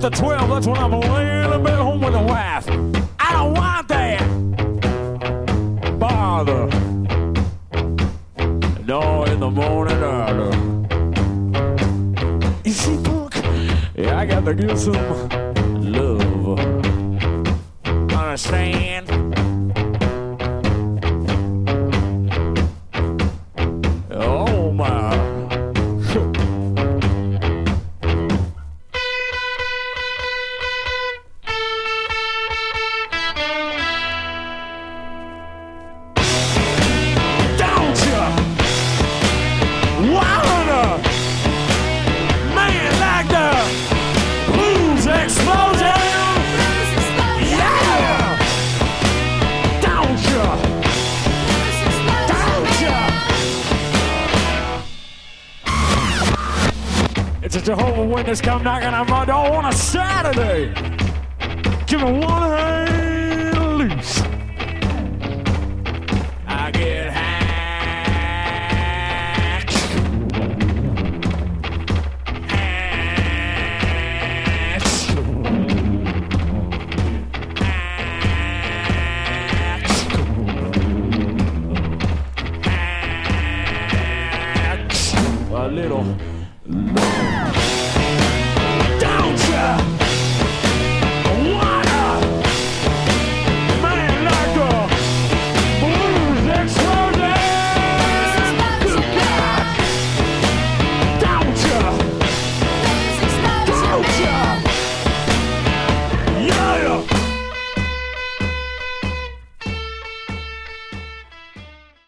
to 12, that's when I'm laying in bed home with a wife. I don't want that bother. No, in the morning either. You see, Punk? Yeah, I got to get some love. Understand? Oh my. Don't you wanna man like the blues explosion? Yeah! Don't you? Don't you? It's a Jehovah's Witness come knocking on my door on a Saturday. Give me one hand loose. I get hacked. A little.